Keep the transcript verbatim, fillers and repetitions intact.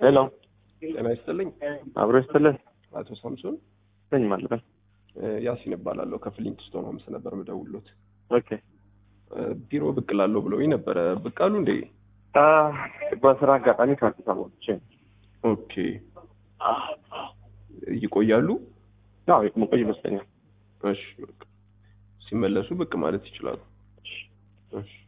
ሄሎ ጤና ይስጥልኝ። አብሮ ይስጥልኝ። አቶ ሳምሶን ነኝ ማለት ነው። ያሲን እባላለሁ ከፍሊንትስቶን ሆምስ ነበር የምደውልዎት። ኦኬ ቢሮ ብቅ እላለሁ ብለውኝ ነበረ። ብቅ አሉ እንዴ? አ በስራ አጋጣሚ ከአዲስ አበባ ወጥቼ። ኦኬ ይቆያሉ? አዎ የምቆይ ይመስለኛል። እሺ በቃ ሲመለሱ ብቅ ማለት ይችላሉ። እሺ